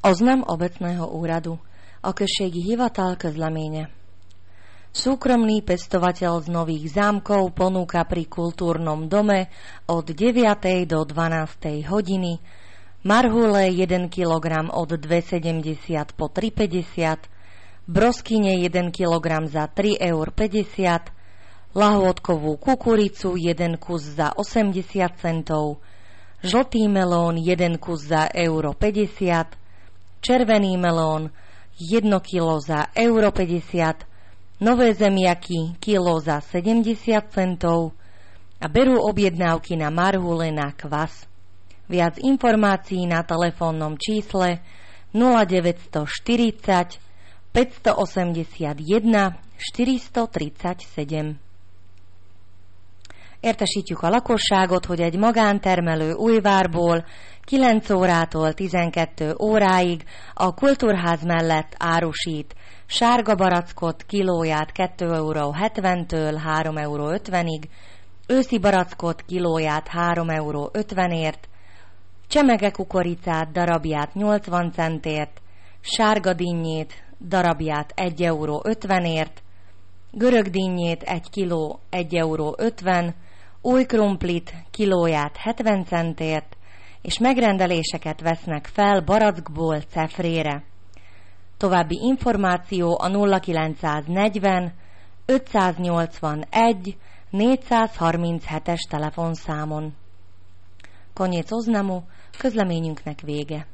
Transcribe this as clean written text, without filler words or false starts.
Oznam obecného úradu. O községi hivatal közleménye. Súkromný pestovateľ z Nových Zámkov ponúka pri kultúrnom dome od 9. do 12. hodiny marhule 1 kg od 2,70 po 3,50, broskyne 1 kg za 3,50 €, lahôdkovú kukuricu 1 kus za 80 centov, žltý melón 1 kus za €1,50, červený melón 1 kilo za €1,50, nové zemiaky kilo za 70 centov a berú objednávky na marhule na kvas. Viac informácií na telefónnom čísle 0940 581 437. Értesítjük a lakosságot, hogy egy magántermelő Újvárból 9 órától 12 óráig a kultúrház mellett árusít sárga barackot kilóját 2,70 € 3,50 €, őszi barackot kilóját 3,50 €, csemege kukoricát darabját 80 centért, sárga dinnyét darabját 1,50 €, görög dinnyét 1 kiló 1,50 €, új krumplit kilóját 70 centért, és megrendeléseket vesznek fel barackból cefrére. További információ a 0940 581 437-es telefonszámon. Koniec oznamu, közleményünknek vége.